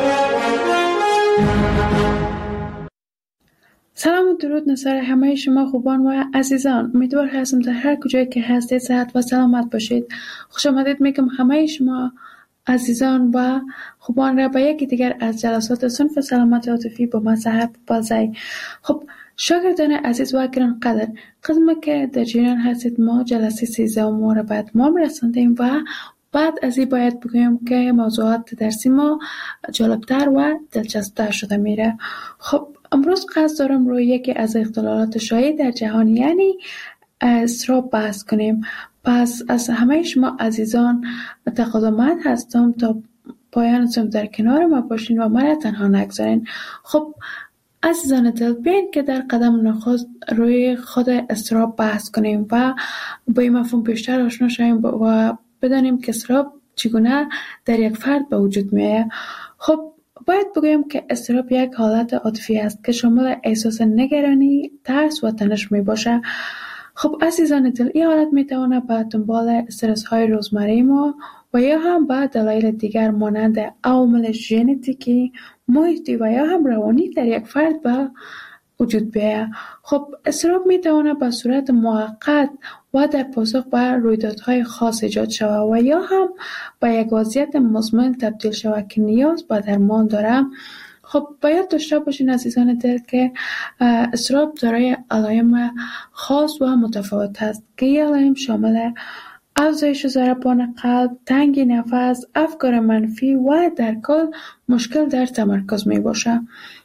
سلام و درود نثار همه شما خوبان و عزیزان. امیدوار هستم در هر کجایی که هستید صحت و سلامت باشید. خوش آمدید میگم همه شما عزیزان و خوبان را به یکی دیگر از جلسات صنف سلامت عاطفی با من صحت بازی. خب شاگردان عزیز و گرانقدر، قسمی که در جریان هستید ما جلسه 13 ما را به اتمام رساندیم و بعد از این باید بگویم که موضوعات درسی ما جالبتر و دلچسبتر شده میره. خب امروز قصد دارم روی یکی از اختلالات شایع در جهان یعنی اضطراب بحث کنیم. پس از همه شما عزیزان تقاضامند هستم تا پایان صنف در کنار ما باشین و مرا تنها نگذارین. خب عزیزان دل، بیاین که در قدم نخست روی خود اضطراب بحث کنیم و با این مفهوم بیشتر آشنا شویم و بدانیم که اضطراب چگونه در یک فرد به وجود میآید. خب باید بگویم که اضطراب یک حالت عاطفی است که شامل احساس نگرانی، ترس و تنش می باشه. خب عزیزان دل، این حالت می تواند به دنبال استرس های روزمره ما و یا هم به دلایل دیگر مانند عوامل ژنتیکی، محیطی و یا هم روانی در یک فرد به وجود بیاید. خب اضطراب می تواند به صورت موقت و در پاسخ به رویدادهای خاص ایجاد شود و یا هم به یک وضعیت مزمن تبدیل شود که نیاز به درمان دارد. خب باید داشته باشین عزیزان دل که اضطراب دارای علائم خاص و متفاوت است که این علائم شامل افزایش ضربان قلب، تنگی نفس، افکار منفی و در کل مشکل در تمرکز می باشه.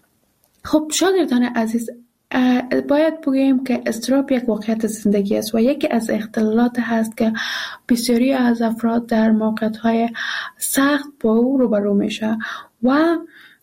خب شاگردان عزیز، باید بگوییم که اضطراب یک واقعیت زندگی است و یکی از اختلالات هست که بسیاری از افراد در موقعیت‌های سخت با او روبرو میشه و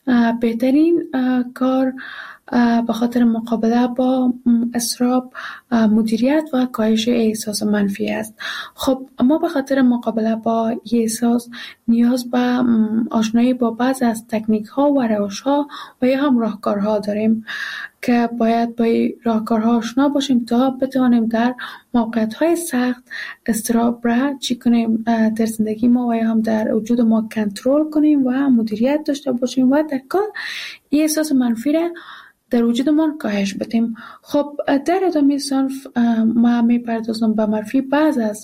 بهترین کار به خاطر مقابله با اضطراب مدیریت و کاهش احساس منفی است. خب ما به خاطر مقابله با این احساس نیاز به آشنایی با بعض از تکنیک ها و روش ها و یا هم راهکارها داریم که باید با راهکارها آشنا باشیم تا بتوانیم در موقعیت های سخت اضطراب را چی کنیم در زندگی ما و یا هم در وجود ما کنترل کنیم و مدیریت داشته باشیم و در کل این احساس منفی را در وجودمان کاهش بدیم. خب در ادامه صنف ما میپردازم به معرفی بعض از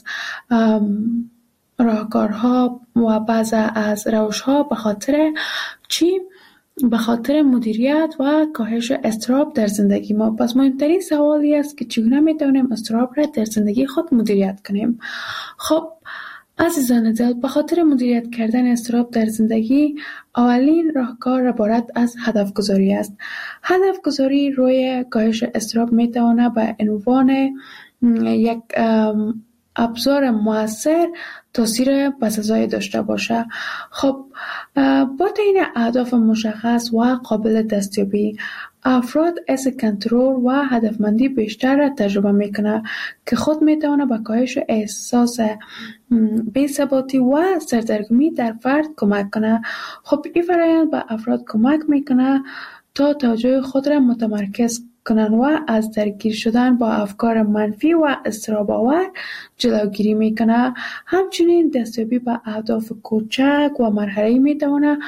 راهکارها و بعض از روش‌ها به خاطر چی به خاطر مدیریت و کاهش اضطراب در زندگی ما. پس مهمترین سوالی است که چگونه میتونیم اضطراب را در زندگی خود مدیریت کنیم. خب عزیزان دل، به خاطر مدیریت کردن اضطراب در زندگی اولین راهکار عبارت از هدف گذاری است. هدف گذاری روی کاهش اضطراب میتواند به عنوان یک ابزار مؤثر تاثیر بسزایی داشته باشه. خب با تعیین اهداف مشخص و قابل دستیابی، افراد حس کنترل و هدفمندی بیشتر را تجربه میکنه که خود میتونه به کاهش احساس بی‌ثباتی و سردرگمی در فرد کمک کنه. خب این فرآیند به افراد کمک میکنه تا توجه خود را متمرکز کنند و از درگیر شدن با افکار منفی و اضطراب‌آور جلوگیری میکنه. همچنین دستیابی به اهداف کوچک و مرحله‌ای میتواند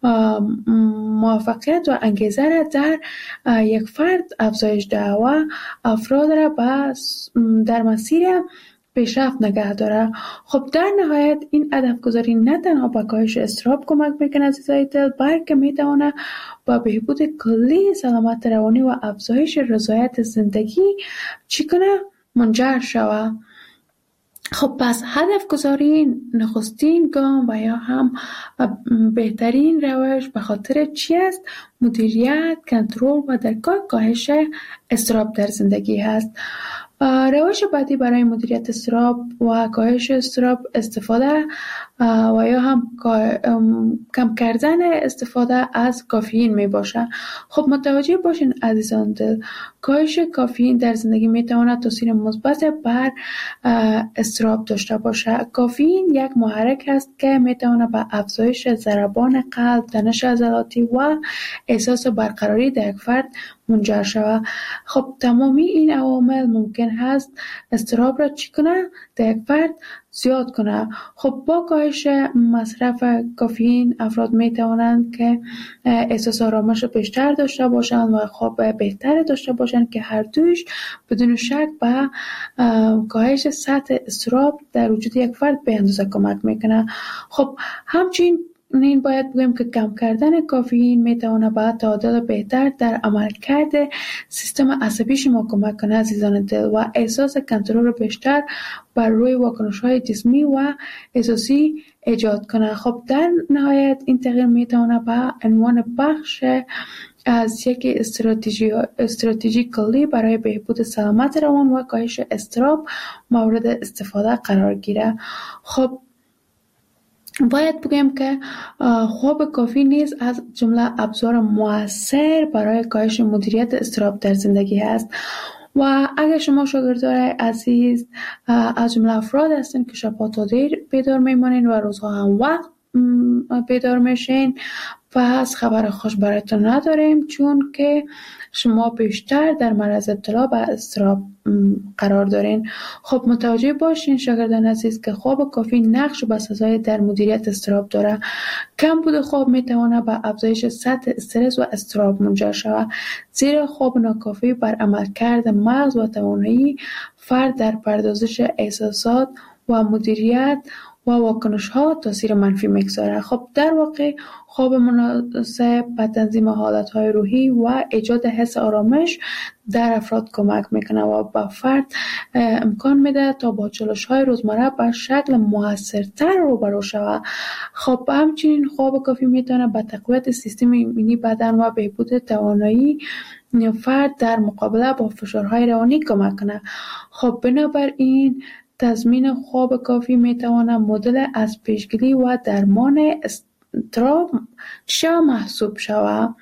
موفقیت و انگیزه را در یک فرد افزایش دهد و افراد را در مسیر پیشرفت نگه داره. خب در نهایت این هدف گذاری نه تنها به کاهش اضطراب کمک میکنه عزیزای دل، بلکه میتونه با بهبود کلی سلامت روانی و افزایش رضایت زندگی منجر شود. خب پس هدف گذاری نخستین گام و یا هم بهترین روش به خاطر چی است؟ مدیریت، کنترل و درک کاهش اضطراب در زندگی هست. روش بعدی برای مدیریت اضطراب و کاهش اضطراب استفاده و یا هم کم کردن استفاده از کافئین می باشه. خب متوجه باشین عزیزان دل، کاهش کافئین در زندگی می تواند تاثیر مثبت بر اضطراب داشته باشه. کافئین یک محرک است که می تواند به افزایش ضربان قلب، تنش عضلاتی و احساس برقراری در یک فرد منجر شود. خب تمامی این عوامل ممکن هست اضطراب را چی کنه؟ در یک فرد زیاد کنه. خب با کاهش مصرف کافئین افراد می توانند که احساس آرامش بیشتر داشته باشند و خواب بهتر داشته باشند که هر دویش بدون شک به کاهش سطح اضطراب در وجود یک فرد به اندازه کمک میکنه. خب همچنین باید بگویم که کم کردن کافئین میتونه به تعادل بهتر در عملکرد سیستم عصبی شما کمک کنه عزیزان دل و احساس کنترل بیشتر بر روی واکنش‌های جسمی و احساسی ایجاد کنه. خب در نهایت این تغییر میتونه به عنوان بخش از یک استراتژی کلی برای بهبود سلامت روان و کاهش اضطراب مورد استفاده قرار گیره. خب باید بگم که خواب کافی نیز از جمله ابزار مؤثر برای کاهش مدیریت اضطراب در زندگی است و اگر شما شاگردای عزیز از جمله افراد هستین که شبها تا دیر بیدار میمانین و روزها هم وقت بیدار میشین، پس خبر خوش براتون نداریم، چون که شما بیشتر در معرض ابتلا به اضطراب قرار دارین. خب متوجه باشین شاگردان عزیز که خواب کافی نقش بسزایی در مدیریت اضطراب داره. کم بود خواب میتونه به افزایش سطح استرس و اضطراب منجر شود، زیرا خواب ناکافی بر عملکرد مغز و توانایی فرد در پردازش احساسات و مدیریت و واکنش‌ها تاثیر منفی می‌گذاره. خب در واقع خواب مناسب به تنظیم حالت‌های روحی و ایجاد حس آرامش در افراد کمک میکنه و به فرد امکان میده تا با چالش‌های روزمره به شکل موثرتر روبرو شود. خب همچنین خواب کافی میتونه به تقویت سیستم ایمنی بدن و بهبود توانایی فرد در مقابله با فشارهای روانی کمک کنه. خب بنابراین تضمین خواب کافی میتواند مدل از پیشگیری و درمان اضطراب محسوب شود.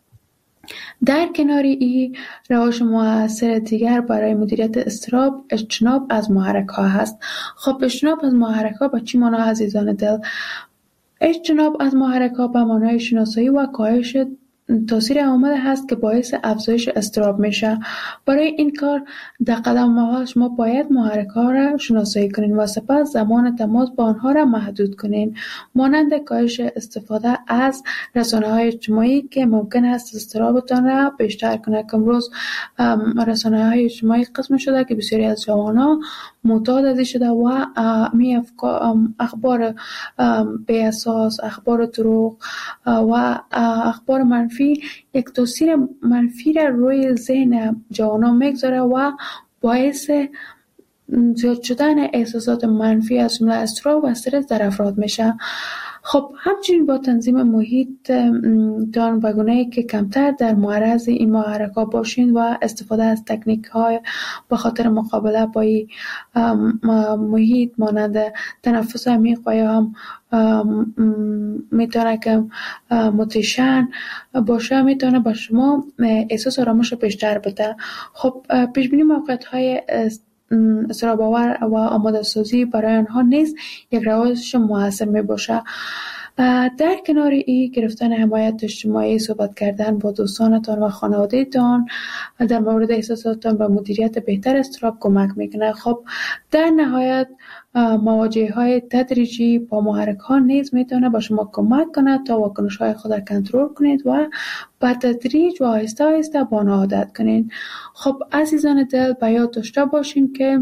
در کنار این روش مؤثر دیگر برای مدیریت اضطراب اجتناب از محرک ها هست. خب اجتناب از محرک ها به چی معنی عزیزان دل؟ اجتناب از محرک ها به معنای شناسایی و کاهش تاثیر عوامل هست که باعث افزایش اضطراب میشه. برای این کار در قدم اول شما باید محرک ها را شناسایی کنین و سپس زمان تماس با آنها را محدود کنین، مانند کاهش استفاده از رسانه‌های اجتماعی که ممکن است اضطرابتان را بیشتر کنه. امروز رسانه‌های اجتماعی قسم شده که بسیاری از جوانان معتاد شده و می اخبار به اساس، اخبار دروغ و اخبار منفی یک تاثیر منفی را روی ذهن جوانان میگذاره و باعث زیاد شدن احساسات منفی از جمله اضطراب و استرس در افراد میشه. خب همچنین با تنظیم محیط تان به گونه‌ای که کمتر در معرض این محرک‌ها باشین و استفاده از تکنیک‌های به خاطر مقابله با این محیط مانند تنفس عمیق و یا هم میتونه که موتیشن باشه، میتونه با شما احساس آرامش بیشتر بده. خب پیش بینی موقعیت‌های اضطراب آور و آماده سازی برای آنها نیز یک روش موثر می باشه. در کنار این گرفتن حمایت اجتماعی، صحبت کردن با دوستانتان و خانواده‌تان در مورد احساساتتان و مدیریت بهتر اضطراب کمک میکنه. خب در نهایت مواجهه‌های تدریجی با محرک‌ها نیز میتونه با شما کمک کنه تا واکنش‌های خود را کنترل کنید و با تدریج و آهسته آهسته با آنها عادت کنید. خب عزیزان دل، به یاد داشته باشین که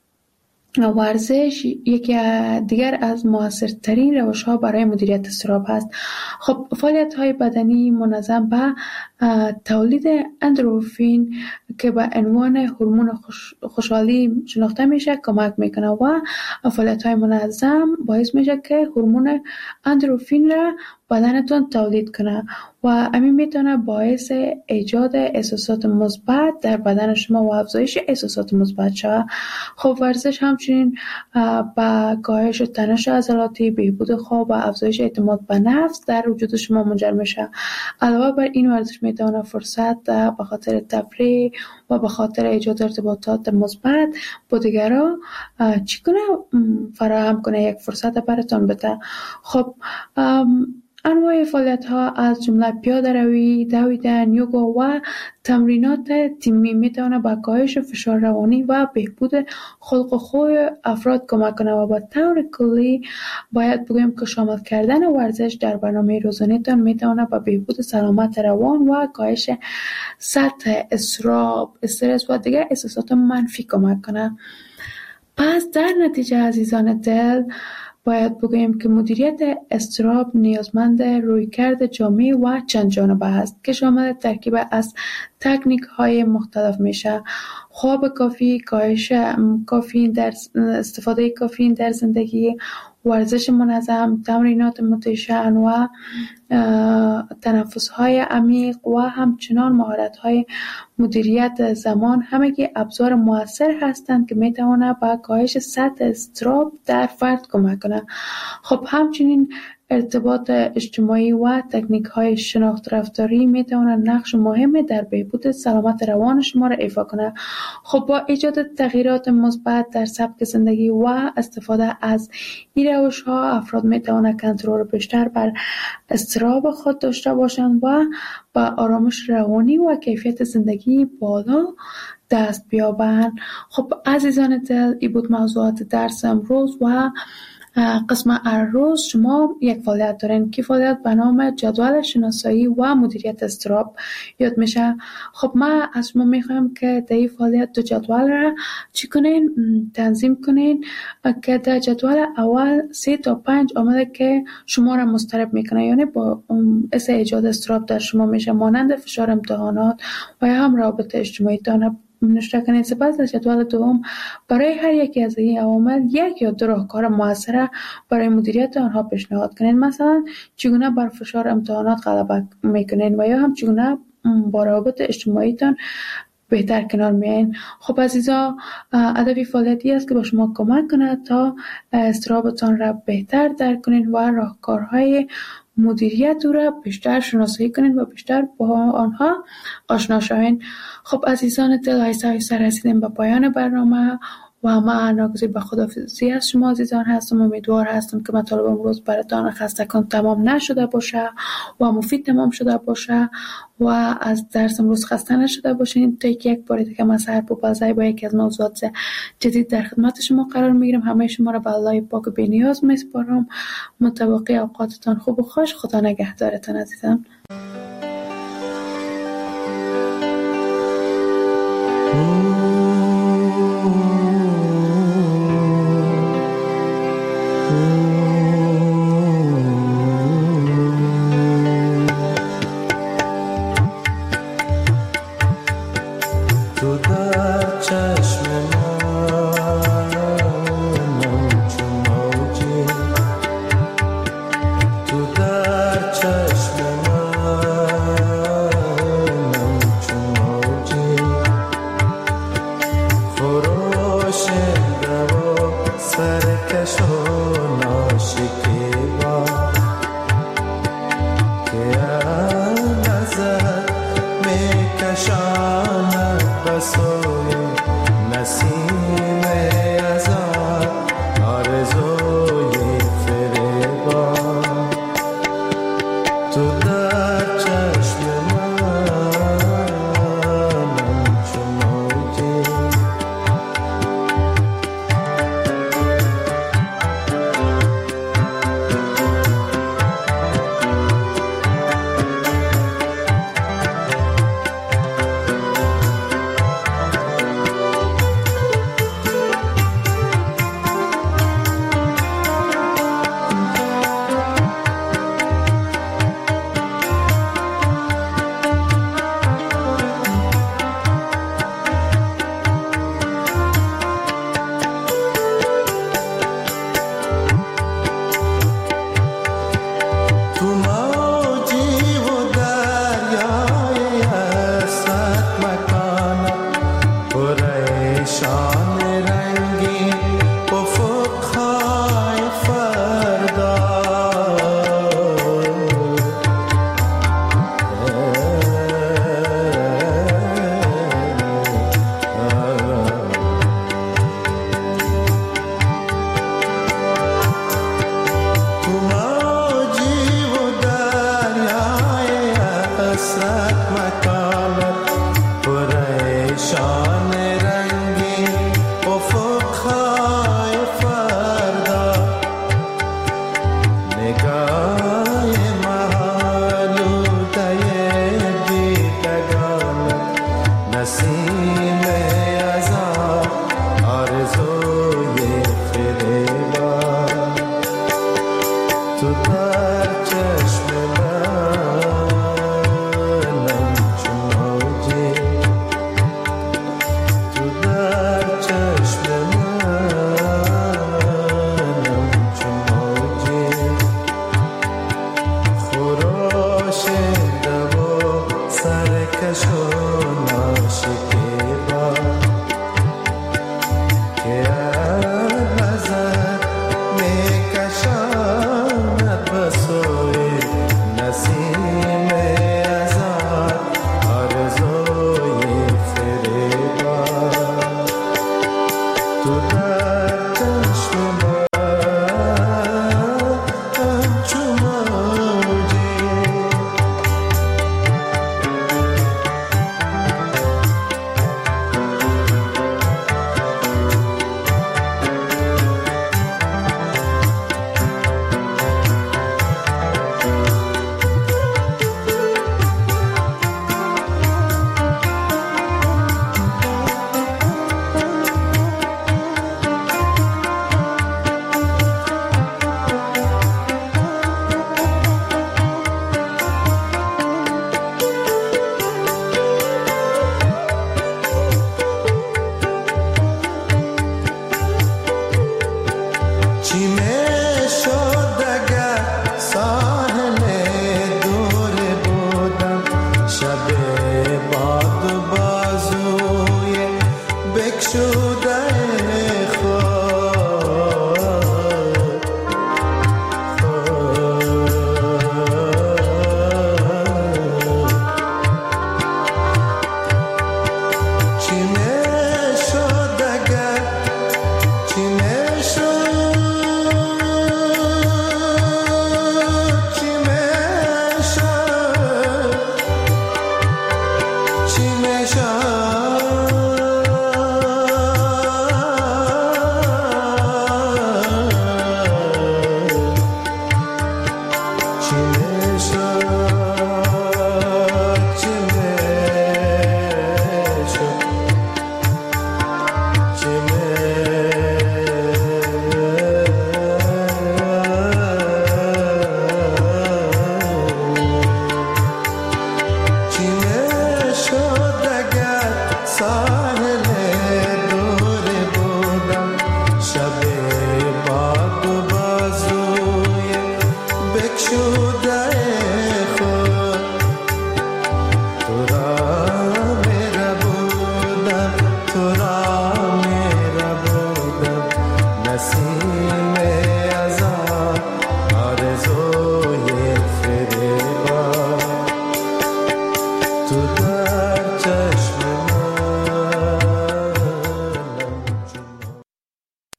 ورزش یکی دیگر از موثرترین روش‌ها برای مدیریت اضطراب هست. خب فعالیت‌های بدنی منظم به تولید اندروفین که به عنوان هورمون خوشحالی شناخته میشه کمک میکنه و فعالیت‌های منظم باعث میشه که هورمون اندروفین را بدنتون تولید کنه و همین میتونه باعث ایجاد احساسات مثبت در بدن شما و افزایش احساسات مثبت شود. خب ورزش همچنین با کاهش تنش عضلاتی، بهبود خواب و افزایش اعتماد به نفس در وجود شما منجر میشه. علاوه بر این ورزش میتونه فرصت به خاطر تفریح و به خاطر ایجاد ارتباطات مثبت با دیگران چیکنه فراهم کنه، یک فرصت براتون بده. خب انواع فعالیت‌ها از جمله پیاده‌روی، دویدن، یوگا و تمرینات تیمی میتونه به کاهش فشار روانی و بهبود خلق و خوی افراد کمک کنه و به طور کلی باید بگویم که شامل کردن ورزش در برنامه روزانه‌تان میتونه به بهبود سلامت روان و کاهش سطح اضطراب، استرس و دیگر احساسات منفی کمک کنه. پس در نتیجه عزیزان دل باید بگوییم که مدیریت اضطراب نیازمند رویکرد جامع و چند جانبه است که شامل ترکیب از تکنیک‌های مختلف میشه: خواب کافی، کاهش کافئین در استفاده کافئین در زندگی، ورزش منظم، تمرینات موتیشن و تنفس‌های عمیق و همچنان مهارت‌های مدیریت زمان، همگی ابزار مؤثر هستند که می‌توانند به کاهش سطح اضطراب در فرد کمک کنند. خب همچنین ارتباط اجتماعی و تکنیک‌های شناخت رفتاری می‌توانند نقش مهمی در بهبود سلامت روان شما را ایفا کنند. خب با ایجاد تغییرات مثبت در سبک زندگی و استفاده از این روش‌ها افراد می‌توانند کنترل بیشتر بر اضطراب خود داشته باشند و با آرامش روانی و کیفیت زندگی بالا دست بیابند. خب عزیزان دل، این بود موضوعات درس امروز و قسم روز شما یک فعالیت دارین که فعالیت به نام جدول شناسایی و مدیریت اضطراب یاد میشه. خب ما از شما میخوایم که در این فعالیت دو جدول را چی کنین؟ تنظیم کنین که در جدول اول 3 تا 5 عامل که شما را مضطرب میکنه، یعنی با باعث ایجاد اضطراب در شما میشه، مانند فشار امتحانات و یا هم رابطه اجتماعی تان نوشته کنید. سپس در جدول دوم برای هر یکی از این عوامل 1 یا 2 راهکار موثر برای مدیریت آنها پیشنهاد کنید. مثلا چگونه بر فشار امتحانات غلبه میکنین و یا هم چگونه با روابط اجتماعی تان بهتر کنار میایین. خب عزیزا، هدف فعالیتی است که با شما کمک کنه تا اضطرابتان را بهتر درک کنین و راهکارهای مدیریت او را بیشتر شناسایی کنین و بیشتر با آنها آشنا شوین. خب عزیزان دل، آهسته رسیدیم به پایان برنامه و من ناگزیر به خداحافظی از شما عزیزان هستم. امیدوار هستم که مطالب امروز براتان خستگان تمام نشده باشه و مفید تمام شده باشه و از درس امروز خسته نشده باشین. تا یک بار دیگه من سحر پوپلزی با یکی از موضوعات جدید در خدمت شما قرار میگیرم. همه شما را به الله پاک و بی‌نیاز میسپارم. متوقع اوقاتتان خوب و خوش. خدا نگهدارتان عزیزان.